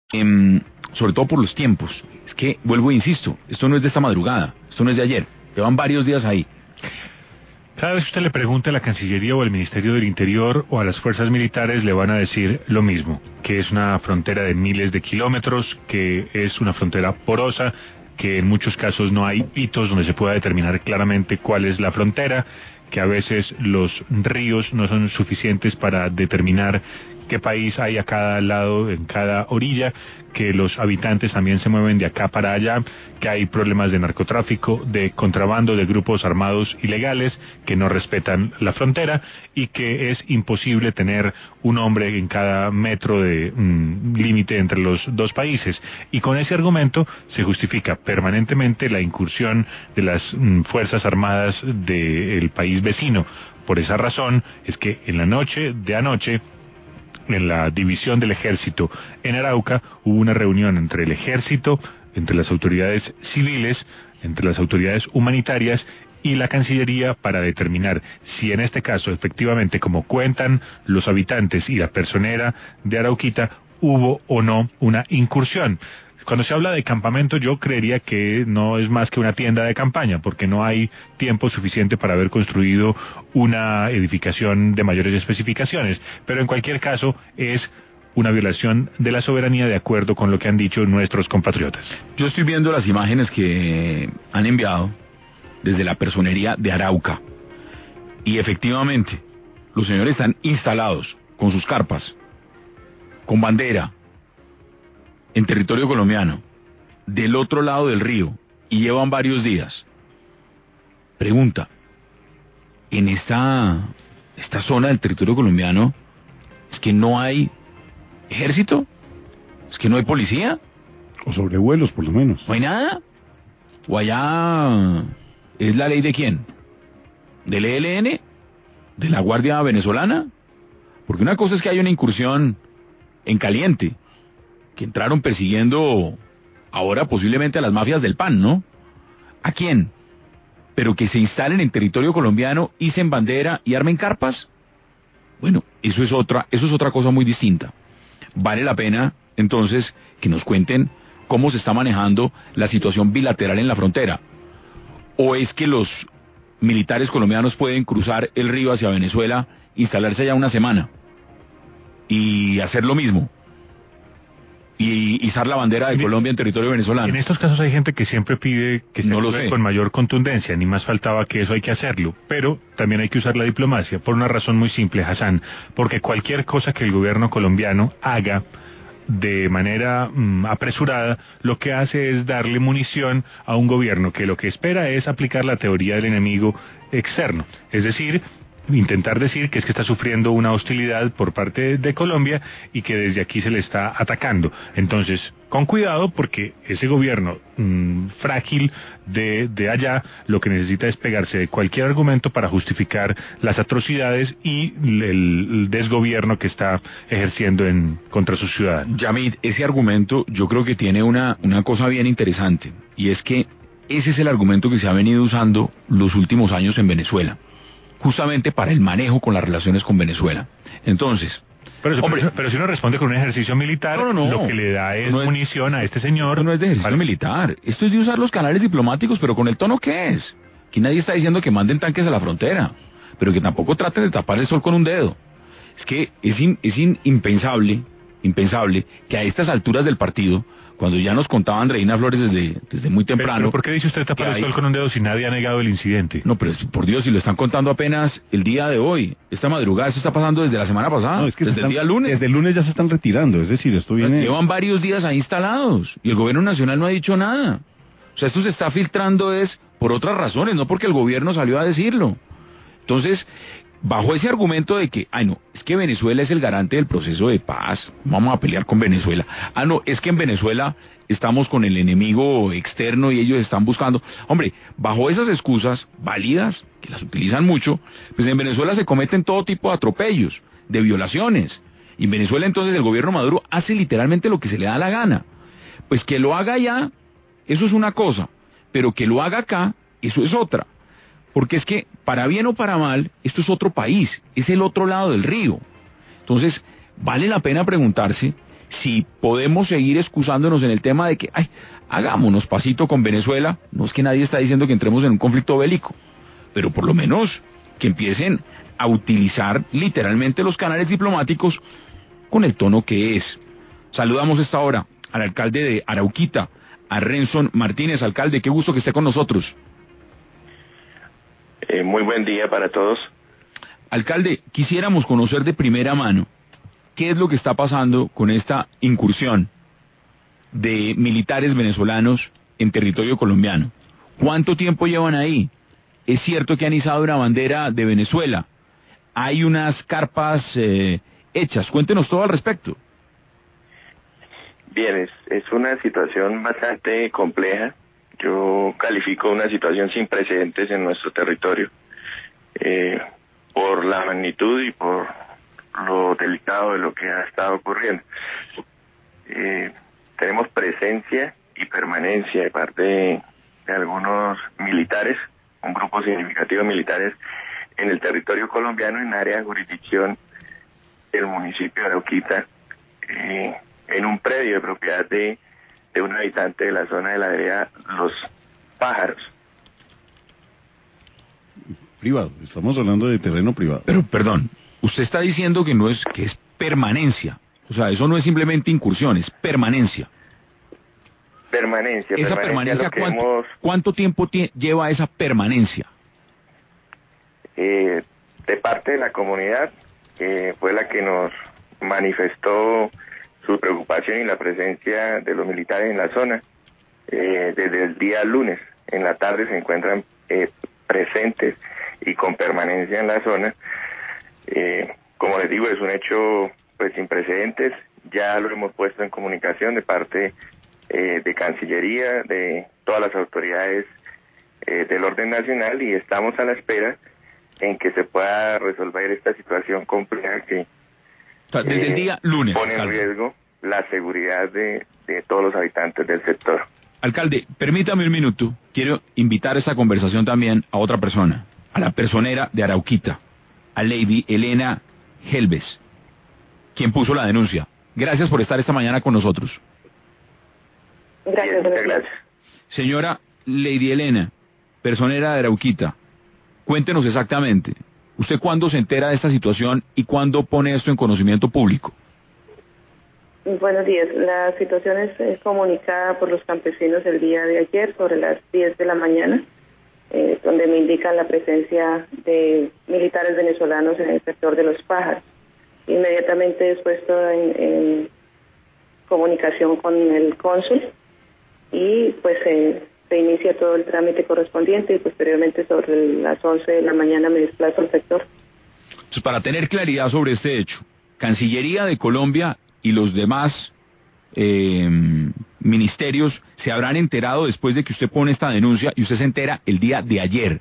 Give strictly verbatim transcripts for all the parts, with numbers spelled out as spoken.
em, sobre todo por los tiempos. Es que, vuelvo e insisto, esto no es de esta madrugada, esto no es de ayer, llevan varios días ahí. Cada vez que usted le pregunte a la Cancillería o al Ministerio del Interior o a las fuerzas militares, le van a decir lo mismo, que es una frontera de miles de kilómetros, que es una frontera porosa, que en muchos casos no hay hitos donde se pueda determinar claramente cuál es la frontera, que a veces los ríos no son suficientes para determinar qué país hay a cada lado, en cada orilla, que los habitantes también se mueven de acá para allá, que hay problemas de narcotráfico, de contrabando de grupos armados ilegales que no respetan la frontera y que es imposible tener un hombre en cada metro de mm, límite entre los dos países. Y con ese argumento se justifica permanentemente la incursión de las mm, fuerzas armadas del país vecino. Por esa razón es que en la noche de anoche, en la división del ejército en Arauca, hubo una reunión entre el ejército, entre las autoridades civiles, entre las autoridades humanitarias y la Cancillería para determinar si en este caso efectivamente, como cuentan los habitantes y la personera de Arauquita, hubo o no una incursión. Cuando se habla de campamento, yo creería que no es más que una tienda de campaña, porque no hay tiempo suficiente para haber construido una edificación de mayores especificaciones. Pero en cualquier caso, es una violación de la soberanía de acuerdo con lo que han dicho nuestros compatriotas. Yo estoy viendo las imágenes que han enviado desde la personería de Arauca. Y efectivamente, los señores están instalados con sus carpas, con bandera, en territorio colombiano, del otro lado del río, y llevan varios días. Pregunta, en esta, esta zona del territorio colombiano, ¿es que no hay ejército? ¿Es que no hay policía? O sobrevuelos, por lo menos. ¿No hay nada? ¿O allá es la ley de quién? ¿Del E L N? ¿De la Guardia Venezolana? Porque una cosa es que hay una incursión en caliente, que entraron persiguiendo ahora posiblemente a las mafias del P A N, ¿no? ¿A quién? Pero que se instalen en territorio colombiano, hicen bandera y armen carpas. Bueno, eso es otra, eso es otra cosa muy distinta. Vale la pena, entonces, que nos cuenten cómo se está manejando la situación bilateral en la frontera. ¿O es que los militares colombianos pueden cruzar el río hacia Venezuela, instalarse allá una semana y hacer lo mismo? Y izar la bandera de Colombia en territorio venezolano. En estos casos hay gente que siempre pide que se no actúe con mayor contundencia, ni más faltaba que eso hay que hacerlo, pero también hay que usar la diplomacia, por una razón muy simple, Hassan, porque cualquier cosa que el gobierno colombiano haga de manera mm, apresurada, lo que hace es darle munición a un gobierno que lo que espera es aplicar la teoría del enemigo externo, es decir, intentar decir que es que está sufriendo una hostilidad por parte de Colombia y que desde aquí se le está atacando. Entonces, con cuidado, porque ese gobierno mmm, frágil de, de allá lo que necesita es pegarse de cualquier argumento para justificar las atrocidades y el, el desgobierno que está ejerciendo en contra sus ciudadanos. Yamid, ese argumento yo creo que tiene una, una cosa bien interesante, y es que ese es el argumento que se ha venido usando los últimos años en Venezuela, justamente para el manejo con las relaciones con Venezuela. Entonces, pero, eso, hombre, pero, pero si uno responde con un ejercicio militar, no, no, no, lo que le da es, no es munición a este señor. Esto no es de ejercicio para... militar, esto es de usar los canales diplomáticos, pero con el tono que es. Aquí nadie está diciendo que manden tanques a la frontera, pero que tampoco traten de tapar el sol con un dedo. Es que es, in, es in, impensable, impensable que a estas alturas del partido, cuando ya nos contaba Andreina Flores desde, desde muy temprano... Pero, pero ¿por qué dice usted tapar el hay... sol con un dedo si nadie ha negado el incidente? No, pero por Dios, si lo están contando apenas el día de hoy, esta madrugada, eso está pasando desde la semana pasada, no, es que desde están, el día lunes. Desde el lunes ya se están retirando, es decir, esto viene... Llevan varios días ahí instalados, y el gobierno nacional no ha dicho nada. O sea, esto se está filtrando es por otras razones, no porque el gobierno salió a decirlo. Entonces, bajo ese argumento de que, ay no, es que Venezuela es el garante del proceso de paz, vamos a pelear con Venezuela. Ah no, es que en Venezuela estamos con el enemigo externo y ellos están buscando. Hombre, bajo esas excusas válidas, que las utilizan mucho, pues en Venezuela se cometen todo tipo de atropellos, de violaciones. Y en Venezuela entonces el gobierno Maduro hace literalmente lo que se le da la gana. Pues que lo haga allá, eso es una cosa, pero que lo haga acá, eso es otra. Porque es que, para bien o para mal, esto es otro país, es el otro lado del río. Entonces, vale la pena preguntarse si podemos seguir excusándonos en el tema de que, ay, hagámonos pasito con Venezuela, no es que nadie está diciendo que entremos en un conflicto bélico, pero por lo menos que empiecen a utilizar literalmente los canales diplomáticos con el tono que es. Saludamos esta hora al alcalde de Arauquita, a Renson Martínez. Alcalde, qué gusto que esté con nosotros. Eh, muy buen día para todos. Alcalde, quisiéramos conocer de primera mano qué es lo que está pasando con esta incursión de militares venezolanos en territorio colombiano. ¿Cuánto tiempo llevan ahí? Es cierto que han izado una bandera de Venezuela. Hay unas carpas eh, hechas. Cuéntenos todo al respecto. Bien, es, es una situación bastante compleja. Yo califico una situación sin precedentes en nuestro territorio, eh, por la magnitud y por lo delicado de lo que ha estado ocurriendo. Eh, tenemos presencia y permanencia de parte de, de algunos militares, un grupo significativo de militares en el territorio colombiano, en área de jurisdicción del municipio de Arauquita, eh, en un predio de propiedad de, de un habitante de la zona de la vereda Los Pájaros. Privado, estamos hablando de terreno privado. Pero, perdón, usted está diciendo que no es, que es permanencia. O sea, eso no es simplemente incursión, es permanencia. Permanencia, Esa permanencia, permanencia, lo que ¿cuánto, hemos, ¿cuánto tiempo tie- lleva esa permanencia? eh, de parte de la comunidad, que fue la que nos manifestó su preocupación y la presencia de los militares en la zona. Eh, desde el día lunes en la tarde se encuentran eh, presentes y con permanencia en la zona. Eh, como les digo, es un hecho pues sin precedentes. Ya lo hemos puesto en comunicación de parte eh, de Cancillería, de todas las autoridades eh, del orden nacional, y estamos a la espera en que se pueda resolver esta situación compleja que O sea, desde eh, el día lunes, pone en alcalde. riesgo la seguridad de, de todos los habitantes del sector. Alcalde, permítame un minuto. Quiero invitar a esta conversación también a otra persona, a la personera de Arauquita, a Lady Elena Helves, quien puso la denuncia. Gracias por estar esta mañana con nosotros. Bien, muchas gracias. Señora Lady Elena, personera de Arauquita, cuéntenos exactamente, ¿usted cuándo se entera de esta situación y cuándo pone esto en conocimiento público? Buenos días. La situación es, es comunicada por los campesinos el día de ayer sobre las diez de la mañana, eh, donde me indican la presencia de militares venezolanos en el sector de Los Pájaros. Inmediatamente es puesto en, en comunicación con el cónsul y pues eh, se inicia todo el trámite correspondiente y posteriormente sobre las once de la mañana me desplazo al sector. Entonces, para tener claridad sobre este hecho, Cancillería de Colombia y los demás eh, ministerios se habrán enterado después de que usted pone esta denuncia y usted se entera el día de ayer.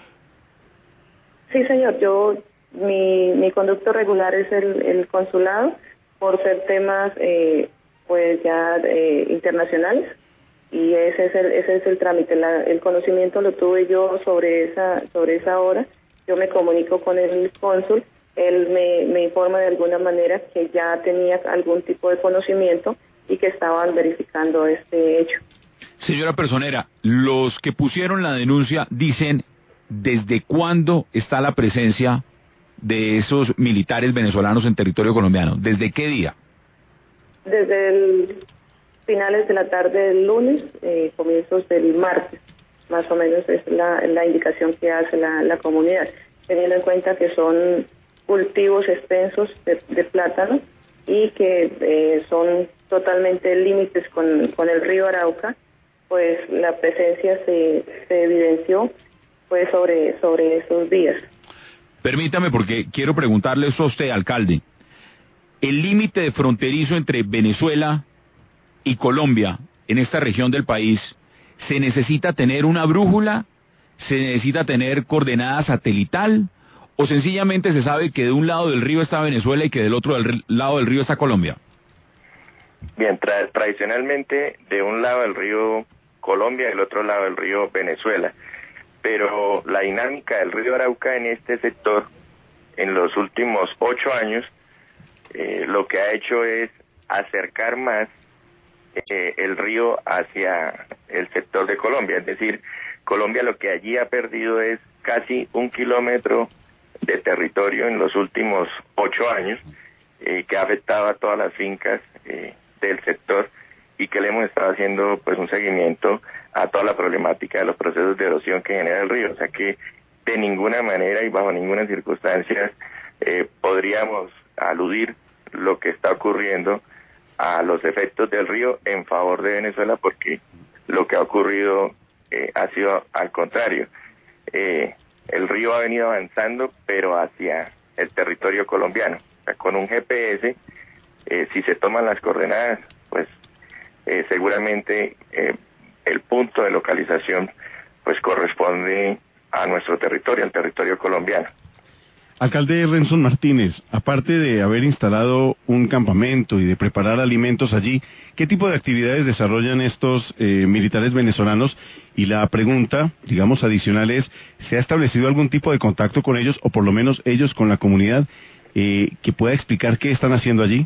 Sí, señor. Yo mi, mi conducto regular es el, el consulado por ser temas eh, pues ya eh, internacionales, y ese es el ese es el trámite. La, el conocimiento lo tuve yo sobre esa sobre esa hora. Yo me comunico con el cónsul. Él me, me informa de alguna manera que ya tenía algún tipo de conocimiento y que estaban verificando este hecho. Señora personera, los que pusieron la denuncia dicen desde cuándo está la presencia de esos militares venezolanos en territorio colombiano. ¿Desde qué día? Desde el finales de la tarde del lunes, eh, comienzos del martes, más o menos es la, la indicación que hace la, la comunidad, teniendo en cuenta que son cultivos extensos de, de plátano y que eh, son totalmente límites con, con el río Arauca, pues la presencia se, se evidenció pues sobre, sobre esos días. Permítame, porque quiero preguntarle eso a usted, alcalde. El límite de fronterizo entre Venezuela y Colombia, en esta región del país, ¿se necesita tener una brújula? ¿Se necesita tener coordenada satelital? ¿O sencillamente se sabe que de un lado del río está Venezuela y que del otro del lado del río está Colombia? Bien, tra tradicionalmente de un lado del río Colombia y del otro lado del río Venezuela, pero la dinámica del río Arauca en este sector en los últimos ocho años eh, lo que ha hecho es acercar más eh, el río hacia el sector de Colombia. Es decir, Colombia lo que allí ha perdido es casi un kilómetro de territorio en los últimos ocho años, eh, que ha afectado a todas las fincas eh, del sector, y que le hemos estado haciendo pues un seguimiento a toda la problemática de los procesos de erosión que genera el río. O sea que de ninguna manera y bajo ninguna circunstancia eh, podríamos aludir lo que está ocurriendo a los efectos del río en favor de Venezuela, porque lo que ha ocurrido eh, ha sido al contrario. Eh, el río ha venido avanzando, pero hacia el territorio colombiano. O sea, con un G P S, eh, si se toman las coordenadas, pues eh, seguramente eh, el punto de localización pues corresponde a nuestro territorio, al territorio colombiano. Alcalde Renson Martínez, aparte de haber instalado un campamento y de preparar alimentos allí, ¿qué tipo de actividades desarrollan estos eh, militares venezolanos? Y la pregunta, digamos, adicional es, ¿se ha establecido algún tipo de contacto con ellos, o por lo menos ellos con la comunidad, eh, que pueda explicar qué están haciendo allí?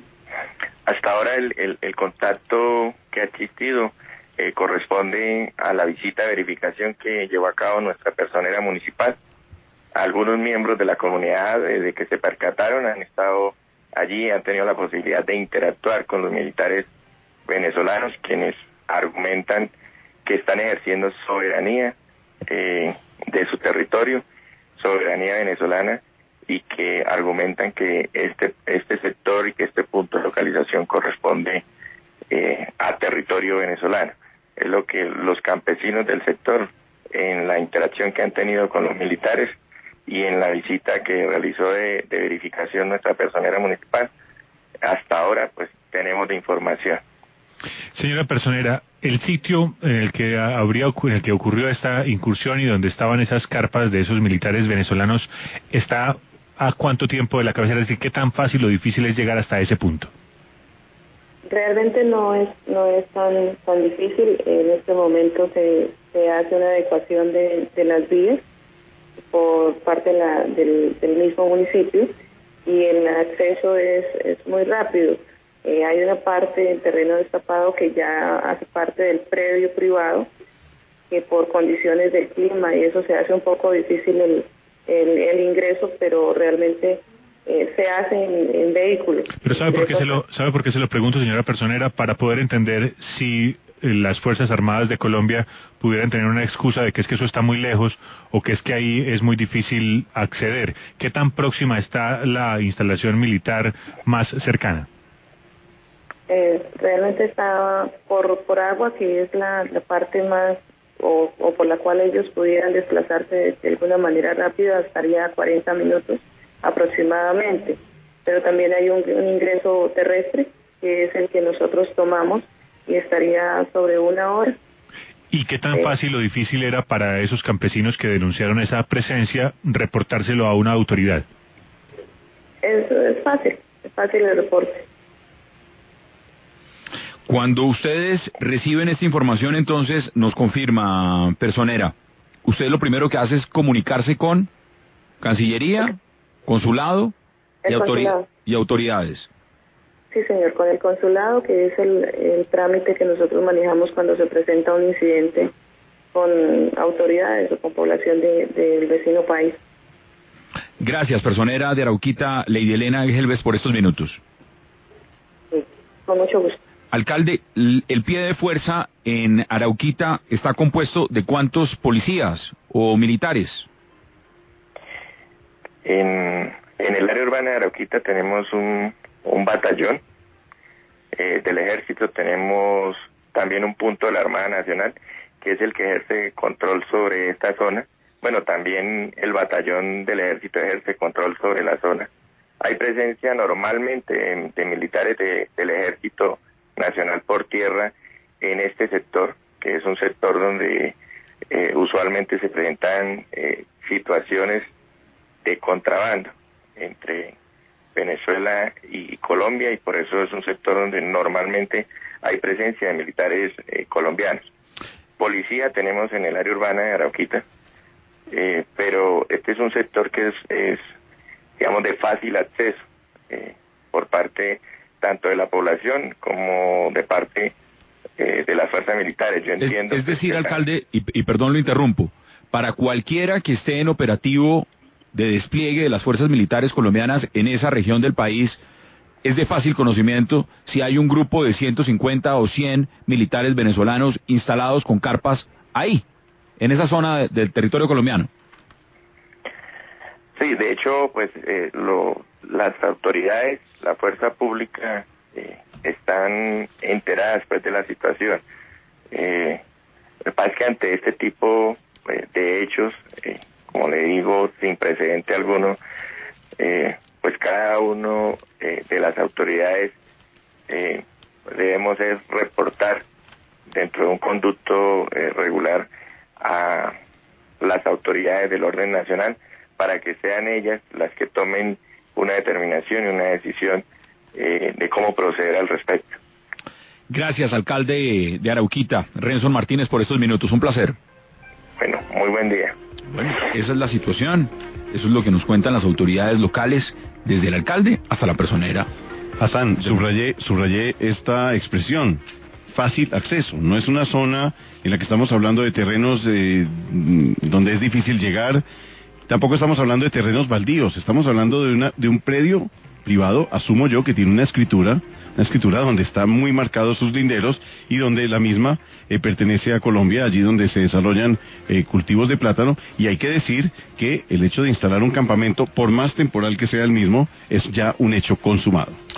Hasta ahora el, el, el contacto que ha existido eh, corresponde a la visita de verificación que llevó a cabo nuestra personera municipal. Algunos miembros de la comunidad, desde que se percataron, han estado allí, han tenido la posibilidad de interactuar con los militares venezolanos, quienes argumentan que están ejerciendo soberanía eh, de su territorio, soberanía venezolana, y que argumentan que este este sector y que este punto de localización corresponde eh, a territorio venezolano. Es lo que los campesinos del sector, en la interacción que han tenido con los militares y en la visita que realizó de, de verificación nuestra personera municipal, hasta ahora pues tenemos de información. Señora personera, el sitio en el que habría en el que ocurrió esta incursión y donde estaban esas carpas de esos militares venezolanos, ¿está a cuánto tiempo de la cabecera? Es decir, ¿qué tan fácil o difícil es llegar hasta ese punto? Realmente no es no es tan tan difícil. En este momento se, se hace una adecuación de, de las vías por parte de la, del, del mismo municipio, y el acceso es, es muy rápido. Eh, hay una parte del terreno destapado que ya hace parte del predio privado, que por condiciones del clima y eso se hace un poco difícil el, el, el ingreso, pero realmente eh, se hace en, en vehículos. Pero ¿sabe por qué se lo, sabe por qué se lo pregunto, señora personera? Para poder entender si las Fuerzas Armadas de Colombia pudieran tener una excusa de que es que eso está muy lejos o que es que ahí es muy difícil acceder. ¿Qué tan próxima está la instalación militar más cercana? Eh, realmente está por, por agua, que es la, la parte más, o, o por la cual ellos pudieran desplazarse de, de alguna manera rápida, estaría a cuarenta minutos aproximadamente. Pero también hay un, un ingreso terrestre, que es el que nosotros tomamos, y estaría sobre una hora. ¿Y qué tan fácil o difícil era para esos campesinos que denunciaron esa presencia reportárselo a una autoridad? Es, es fácil, es fácil el reporte. Cuando ustedes reciben esta información, entonces, nos confirma, personera, usted lo primero que hace es comunicarse con Cancillería, Consulado y, autori- y autoridades. Sí, señor, con el consulado, que es el, el trámite que nosotros manejamos cuando se presenta un incidente con autoridades o con población del de, de vecino país. Gracias, personera de Arauquita, Lady Elena Gelbes, por estos minutos. Sí, con mucho gusto. Alcalde, el pie de fuerza en Arauquita está compuesto de ¿cuántos policías o militares? En, en el área urbana de Arauquita tenemos un, un batallón eh, del ejército, tenemos también un punto de la Armada Nacional, que es el que ejerce control sobre esta zona. Bueno, también el batallón del ejército ejerce control sobre la zona. Hay presencia normalmente de, de militares de, del ejército nacional por tierra en este sector, que es un sector donde eh, usualmente se presentan eh, situaciones de contrabando entre Venezuela y Colombia, y por eso es un sector donde normalmente hay presencia de militares eh, colombianos. Policía tenemos en el área urbana de Arauquita, eh, pero este es un sector que es, es digamos, de fácil acceso eh, por parte tanto de la población como de parte eh, de las fuerzas militares. Yo entiendo. Es, es decir, alcalde, y, y perdón lo interrumpo, para cualquiera que esté en operativo de despliegue de las fuerzas militares colombianas en esa región del país, es de fácil conocimiento si hay un grupo de ciento cincuenta o cien militares venezolanos instalados con carpas ahí, en esa zona de, del territorio colombiano. Sí, de hecho, pues eh, lo, las autoridades, la fuerza pública eh, están enteradas pues de la situación. Eh, me parece que ante este tipo eh, de hechos, eh, como le digo, sin precedente alguno, eh, pues cada uno eh, de las autoridades eh, debemos es reportar dentro de un conducto eh, regular a las autoridades del orden nacional para que sean ellas las que tomen una determinación y una decisión eh, de cómo proceder al respecto. Gracias, alcalde de Arauquita, Renson Martínez, por estos minutos. Un placer. Bueno, muy buen día. Bueno, esa es la situación. Eso es lo que nos cuentan las autoridades locales, desde el alcalde hasta la personera. Hassan, subrayé, subrayé esta expresión, fácil acceso. No es una zona en la que estamos hablando de terrenos eh, donde es difícil llegar. Tampoco estamos hablando de terrenos baldíos. Estamos hablando de, una, de un predio privado, asumo yo, que tiene una escritura, una escritura donde están muy marcados sus linderos y donde la misma eh, pertenece a Colombia, allí donde se desarrollan eh, cultivos de plátano. Y hay que decir que el hecho de instalar un campamento, por más temporal que sea el mismo, es ya un hecho consumado.